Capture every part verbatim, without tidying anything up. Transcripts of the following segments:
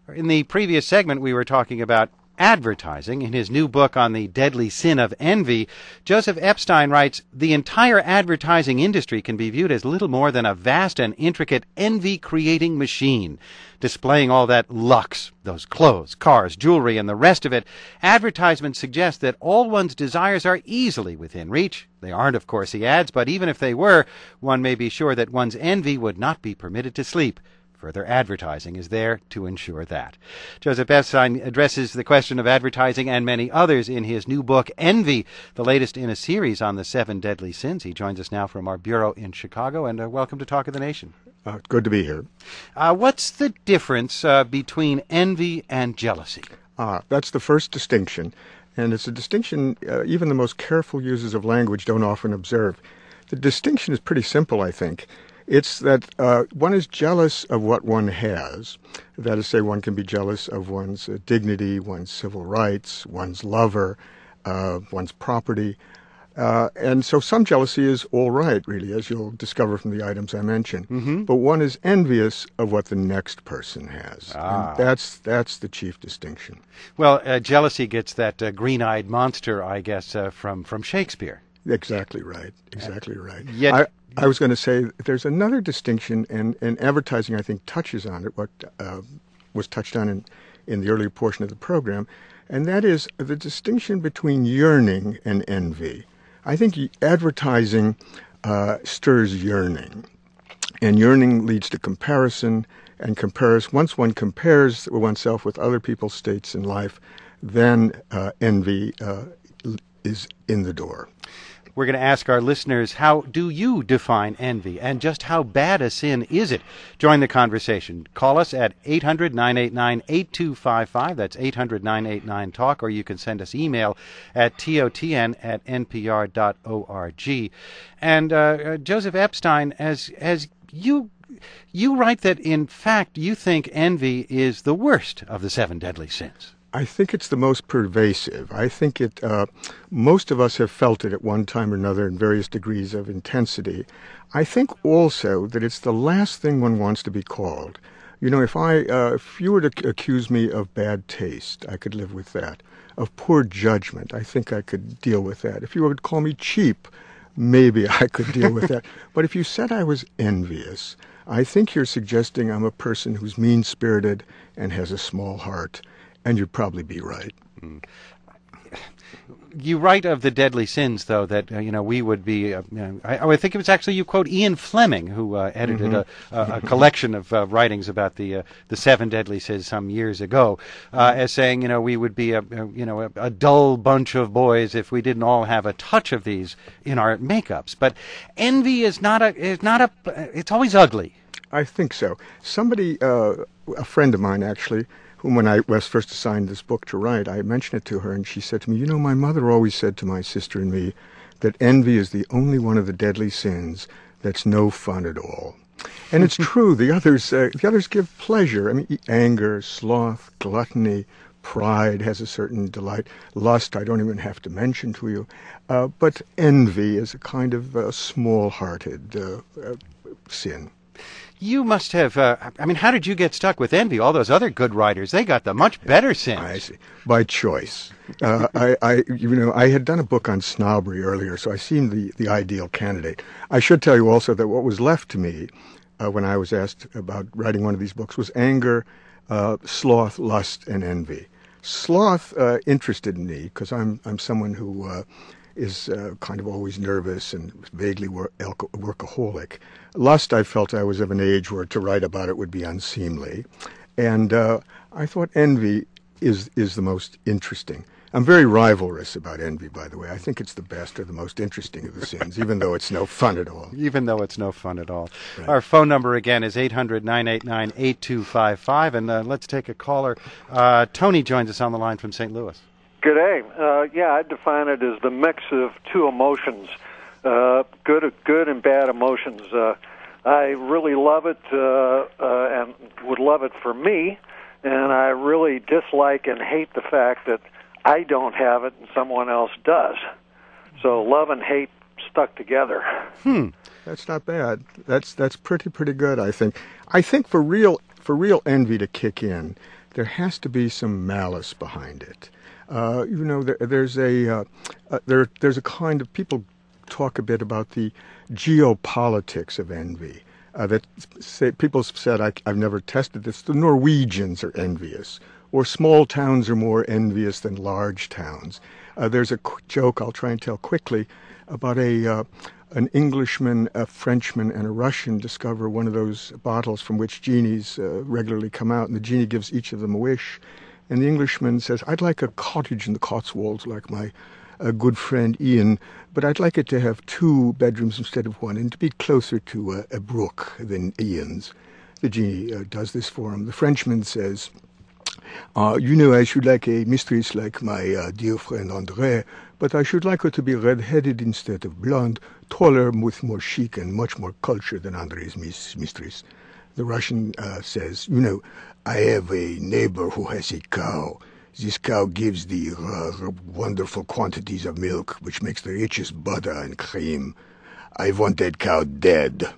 In the previous segment, we were talking about advertising. In his new book on the deadly sin of envy, Joseph Epstein writes, the entire advertising industry can be viewed as little more than a vast and intricate envy-creating machine. Displaying all that lux, those clothes, cars, jewelry, and the rest of it, advertisements suggest that all one's desires are easily within reach. They aren't, of course, he adds, but even if they were, one may be sure that one's envy would not be permitted to sleep. Further advertising is there to ensure that. Joseph Epstein addresses the question of advertising and many others in his new book, Envy, the latest in a series on the seven deadly sins. He joins us now from our bureau in Chicago, and uh, welcome to Talk of the Nation. Uh, good to be here. Uh, what's the difference uh, between envy and jealousy? Ah, that's the first distinction, and it's a distinction uh, even the most careful users of language don't often observe. The distinction is pretty simple, I think. It's that uh, one is jealous of what one has. That is to say, one can be jealous of one's uh, dignity, one's civil rights, one's lover, uh, one's property. Uh, and so some jealousy is all right, really, as you'll discover from the items I mentioned. Mm-hmm. But one is envious of what the next person has. Ah. And that's, that's the chief distinction. Well, uh, jealousy gets that uh, green-eyed monster, I guess, uh, from, from Shakespeare. Exactly right. Exactly right. Yet, I, I was going to say there's another distinction, and, and advertising, I think, touches on it, what uh, was touched on in, in the earlier portion of the program, and that is the distinction between yearning and envy. I think advertising uh, stirs yearning, and yearning leads to comparison, and compares. Once one compares oneself with other people's states in life, then uh, envy uh, is in the door. We're going to ask our listeners, how do you define envy, and just how bad a sin is it? Join the conversation. Call us at eight hundred, nine eight nine, eight two five five. That's eight hundred, nine eight nine, talk, or you can send us email at totn at npr dot org. And uh, uh, Joseph Epstein, as as you you write that, in fact, you think envy is the worst of the seven deadly sins. I think it's the most pervasive. I think it. Uh, most of us have felt it at one time or another in various degrees of intensity. I think also that it's the last thing one wants to be called. You know, if I, uh, if you were to accuse me of bad taste, I could live with that. Of poor judgment, I think I could deal with that. If you were to call me cheap, maybe I could deal with that. But if you said I was envious, I think you're suggesting I'm a person who's mean-spirited and has a small heart. And you'd probably be right. Mm. You write of the deadly sins, though, that, uh, you know, we would be, uh, you know, I, I think it was actually, you quote Ian Fleming, who uh, edited mm-hmm. a, a, a collection of uh, writings about the uh, the seven deadly sins some years ago, uh, as saying, you know, we would be, a, a you know, a, a dull bunch of boys if we didn't all have a touch of these in our makeups. But envy is not a, is not a, it's always ugly. I think so. Somebody, uh, a friend of mine, actually, whom when I was first assigned this book to write, I mentioned it to her, and she said to me, you know, my mother always said to my sister and me that envy is the only one of the deadly sins that's no fun at all. And it's true. The others, uh, the others give pleasure. I mean, anger, sloth, gluttony, pride has a certain delight. Lust, I don't even have to mention to you. Uh, but envy is a kind of uh, small-hearted uh, uh, sin. You must have, uh, I mean, how did you get stuck with envy? All those other good writers, they got the much better sins. I see. By choice. Uh, I, I, you know, I had done a book on snobbery earlier, so I seemed the, the ideal candidate. I should tell you also that what was left to me uh, when I was asked about writing one of these books was anger, uh, sloth, lust, and envy. Sloth uh, interested me because I'm, I'm someone who... Uh, is uh, kind of always nervous and vaguely wor- workaholic. Lust, I felt I was of an age where to write about it would be unseemly. And uh, I thought envy is is the most interesting. I'm very rivalrous about envy, by the way. I think it's the best or the most interesting of the sins, even though it's no fun at all. Even though it's no fun at all. Right. Our phone number again is eight hundred, nine eight nine, eight two five five, and uh, let's take a caller. Uh, Tony joins us on the line from Saint Louis. Good day. Uh, yeah, I define it as the mix of two emotions, uh, good, good and bad emotions. Uh, I really love it uh, uh, and would love it for me, and I really dislike and hate the fact that I don't have it and someone else does. So love and hate stuck together. Hmm. That's not bad. That's that's pretty pretty good, I think. I think for real for real envy to kick in, there has to be some malice behind it. Uh, you know, there, there's a uh, uh, there there's a kind of people talk a bit about the geopolitics of envy. Uh, that say, people have said, I, I've never tested this, the Norwegians are envious, or small towns are more envious than large towns. Uh, there's a qu- joke I'll try and tell quickly about a uh, an Englishman, a Frenchman, and a Russian discover one of those bottles from which genies uh, regularly come out, and the genie gives each of them a wish. And the Englishman says, I'd like a cottage in the Cotswolds like my a good friend Ian, but I'd like it to have two bedrooms instead of one, and to be closer to a, a brook than Ian's. The genie uh, does this for him. The Frenchman says, uh, you know, I should like a mistress like my uh, dear friend André, but I should like her to be red-headed instead of blonde, taller, with more chic and much more culture than André's mis- mistress. The Russian uh, says, you know, I have a neighbor who has a cow. This cow gives the uh, wonderful quantities of milk, which makes the richest butter and cream. I want that cow dead.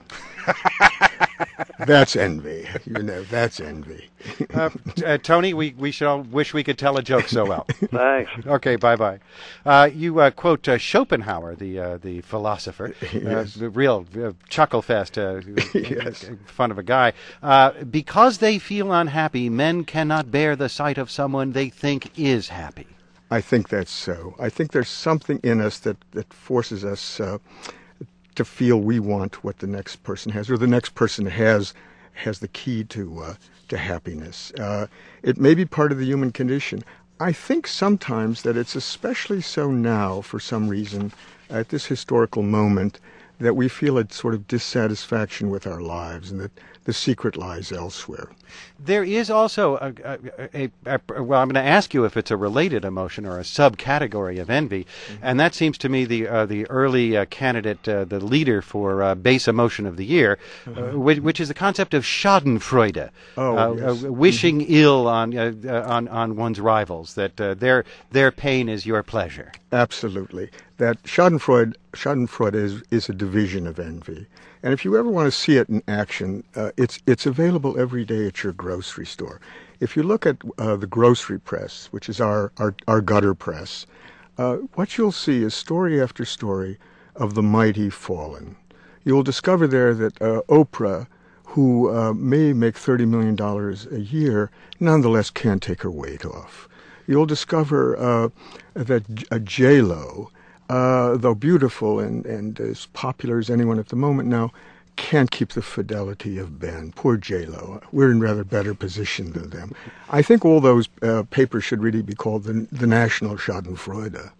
That's envy. You know, that's envy. uh, uh, Tony, we, we should all wish we could tell a joke so well. Thanks. Okay, bye-bye. Uh, you uh, quote uh, Schopenhauer, the uh, the philosopher, Yes. uh, the real uh, chuckle fest, uh, Yes. fun of a guy. Uh, because they feel unhappy, men cannot bear the sight of someone they think is happy. I think that's so. I think there's something in us that, that forces us uh, to feel we want what the next person has, or the next person has has the key to uh, to happiness. Uh, it may be part of the human condition. I think sometimes that it's especially so now, for some reason, at this historical moment, that we feel a sort of dissatisfaction with our lives, and that the secret lies elsewhere. There is also a, a, a, a well, I'm going to ask you if it's a related emotion or a subcategory of envy, mm-hmm. and that seems to me the uh, the early uh, candidate, uh, the leader for uh, base emotion of the year, mm-hmm. uh, which, which is the concept of Schadenfreude, oh, uh, yes. uh, wishing mm-hmm. ill on uh, uh, on on one's rivals, that uh, their their pain is your pleasure. Absolutely. That Schadenfreude, Schadenfreude is, is a division of envy. And if you ever want to see it in action, uh, it's it's available every day at your grocery store. If you look at uh, the grocery press, which is our, our, our gutter press, uh, what you'll see is story after story of the mighty fallen. You'll discover there that uh, Oprah, who uh, may make thirty million dollars a year, nonetheless can't take her weight off. You'll discover uh, that uh, J-Lo, Uh, though beautiful and, and as popular as anyone at the moment now, can't keep the fidelity of Ben. Poor J-Lo. We're in rather better position than them. I think all those uh, papers should really be called the, the National Schadenfreude,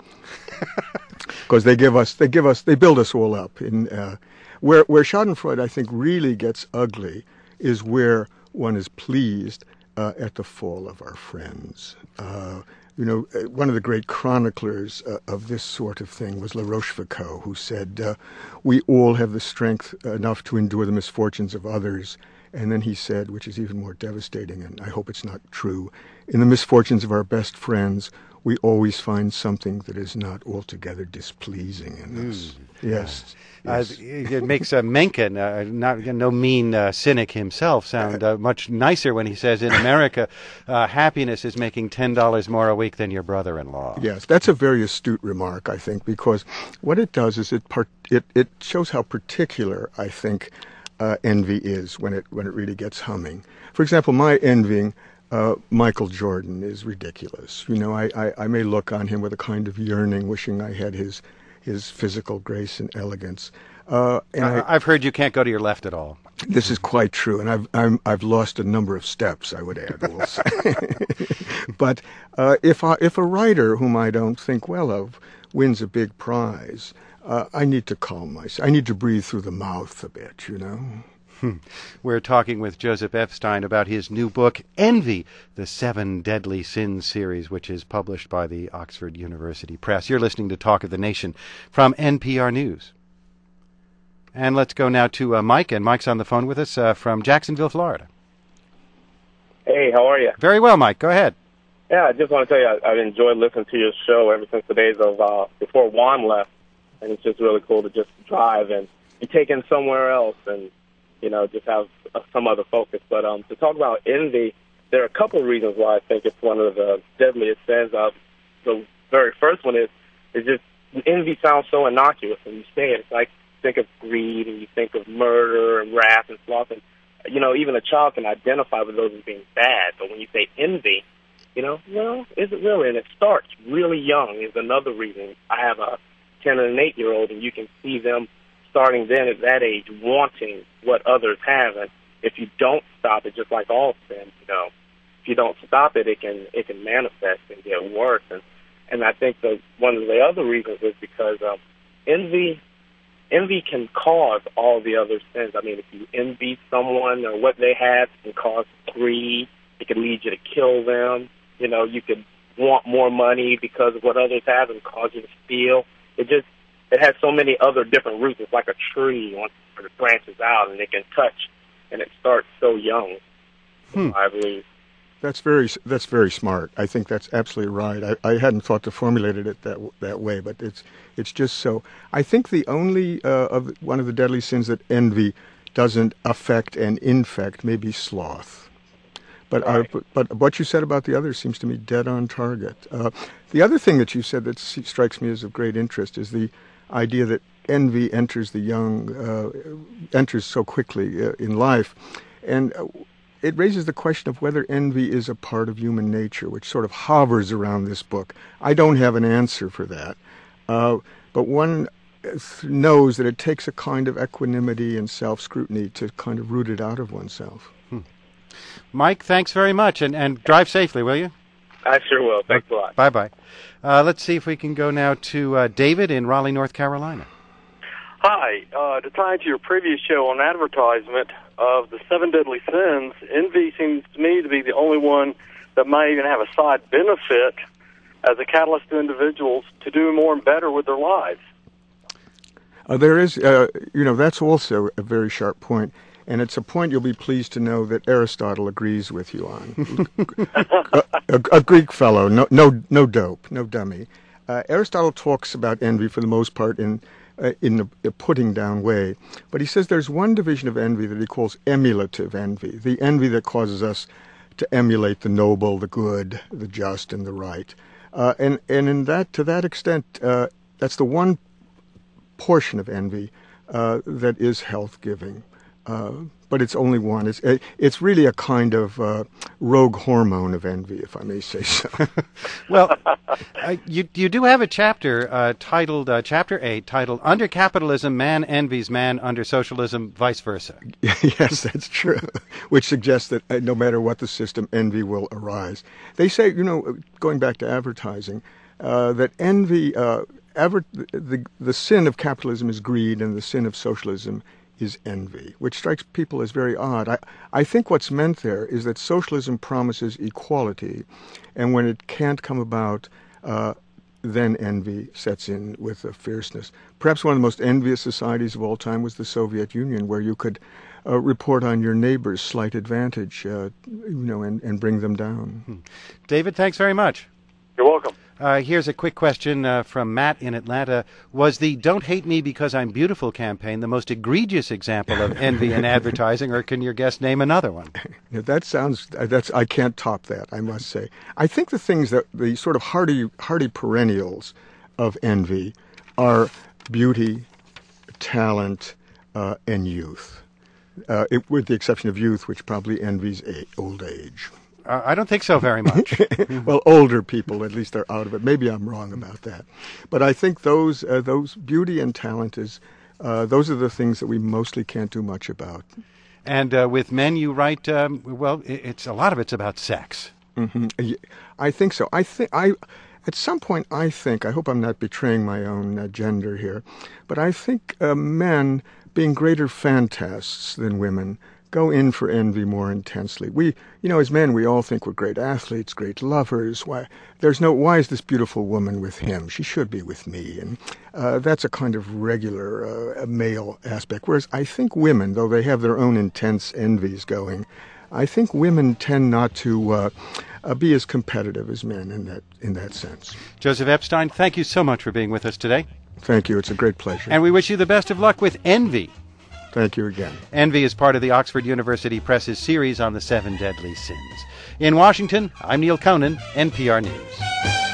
because they give us, they give us, they build us all up. In uh, where where Schadenfreude, I think, really gets ugly is where one is pleased uh, at the fall of our friends. Uh, You know, one of the great chroniclers uh, of this sort of thing was La Rochefoucauld, who said, uh, we all have the strength enough to endure the misfortunes of others. And then he said, which is even more devastating, and I hope it's not true, in the misfortunes of our best friends, we always find something that is not altogether displeasing in mm. us. Yes. Yes. Uh, it makes uh, Mencken, uh, not no mean uh, cynic himself, sound uh, much nicer when he says, in America, uh, happiness is making ten dollars more a week than your brother-in-law. Yes, that's a very astute remark, I think, because what it does is it part, it, it shows how particular, I think, uh, envy is when it when it really gets humming. For example, my envying uh, Michael Jordan is ridiculous. You know, I, I, I may look on him with a kind of yearning, wishing I had his his physical grace and elegance. Uh, and I, I've heard you can't go to your left at all. This is quite true, and I've I'm, I've lost a number of steps, I would add also. But uh, if I, if a writer whom I don't think well of wins a big prize, uh, I need to calm myself. I need to breathe through the mouth a bit, you know. We're talking with Joseph Epstein about his new book, Envy, the Seven Deadly Sins series, which is published by the Oxford University Press. You're listening to Talk of the Nation from N P R News. And let's go now to uh, Mike, and Mike's on the phone with us uh, from Jacksonville, Florida. Hey, how are you? Very well, Mike. Go ahead. Yeah, I just want to tell you I, I've enjoyed listening to your show ever since the days of uh, before Juan left, and it's just really cool to just drive and be taken somewhere else and, you know, just have uh, some other focus. But um, to talk about envy, there are a couple of reasons why I think it's one of the deadliest sins. Uh, the very first one is is just envy sounds so innocuous when you say it. It's like think of greed and you think of murder and wrath and sloth, and you know even a child can identify with those as being bad. But when you say envy, you know, well, is it really? And it starts really young. Is another reason. I have a ten and an eight year old, and you can see them starting then at that age wanting what others have, and if you don't stop it, just like all sin, you know, if you don't stop it, it can it can manifest and get worse. And and I think the one of the other reasons is because um, envy envy can cause all the other sins. I mean, if you envy someone or what they have, it can cause greed. It can lead you to kill them. You know, you could want more money because of what others have and cause you to steal. It just it has so many other different roots. It's like a tree once it branches out, and it can touch. And it starts so young, hmm. I believe. That's very that's very smart. I think that's absolutely right. I, I hadn't thought to formulate it that that way, but it's it's just so. I think the only uh, of one of the deadly sins that envy doesn't affect and infect may be sloth. But, right. uh, but but what you said about the others seems to me dead on target. Uh, the other thing that you said that strikes me as of great interest is the idea that envy enters the young, uh, enters so quickly uh, in life. And uh, it raises the question of whether envy is a part of human nature, which sort of hovers around this book. I don't have an answer for that. Uh, but one knows that it takes a kind of equanimity and self-scrutiny to kind of root it out of oneself. Hmm. Mike, thanks very much, and, and drive safely, will you? I sure will. Thanks a lot. Bye-bye. Uh, let's see if we can go now to uh, David in Raleigh, North Carolina. Hi. Uh, to tie into your previous show on advertisement of the seven deadly sins, envy seems to me to be the only one that might even have a side benefit as a catalyst to individuals to do more and better with their lives. Uh, there is, uh, you know, that's also a very sharp point, and it's a point you'll be pleased to know that Aristotle agrees with you on. a, a, a Greek fellow, no, no, no dope, no dummy. Uh, Aristotle talks about envy for the most part in Uh, in a, a putting down way. But he says there's one division of envy that he calls emulative envy, the envy that causes us to emulate the noble, the good, the just, and the right. Uh, and, and in that, to that extent, uh, that's the one portion of envy uh, that is health-giving. Uh, but it's only one. It's it's really a kind of uh, rogue hormone of envy, if I may say so. Well, uh, you you do have a chapter uh, titled uh, Chapter Eight, titled "Under Capitalism, Man Envies Man; Under Socialism, Vice Versa." Yes, that's true. Which suggests that uh, no matter what the system, envy will arise. They say, you know, going back to advertising, uh, that envy, uh, adver- the the sin of capitalism is greed, and the sin of socialism is envy, which strikes people as very odd. I, I think what's meant there is that socialism promises equality, and when it can't come about, uh, then envy sets in with a fierceness. Perhaps one of the most envious societies of all time was the Soviet Union, where you could uh, report on your neighbor's slight advantage, uh, you know, and, and bring them down. Hmm. David, thanks very much. You're welcome. Uh, here's a quick question uh, from Matt in Atlanta. Was the Don't Hate Me Because I'm Beautiful campaign the most egregious example of envy in advertising, or can your guest name another one? Yeah, that sounds, that's, I can't top that, I must say. I think the things that, the sort of hardy, hardy perennials of envy are beauty, talent, uh, and youth, uh, it, with the exception of youth, which probably envies a- old age. Uh, I don't think so very much. Well, older people, at least, they're out of it. Maybe I'm wrong about that. But I think those uh, those beauty and talent, is uh, those are the things that we mostly can't do much about. And uh, with men, you write, um, well, it's a lot of it's about sex. Mm-hmm. I think so. I think I, at some point, I think, I hope I'm not betraying my own uh, gender here, but I think uh, men, being greater fantasts than women, go in for envy more intensely. We, you know, as men, we all think we're great athletes, great lovers. Why, there's no, why is this beautiful woman with him? She should be with me. And uh, that's a kind of regular uh, male aspect. Whereas I think women, though they have their own intense envies going, I think women tend not to uh, uh, be as competitive as men in that in that sense. Joseph Epstein, thank you so much for being with us today. Thank you. It's a great pleasure. And we wish you the best of luck with Envy. Thank you again. Envy is part of the Oxford University Press's series on the seven deadly sins. In Washington, I'm Neil Conan, N P R News.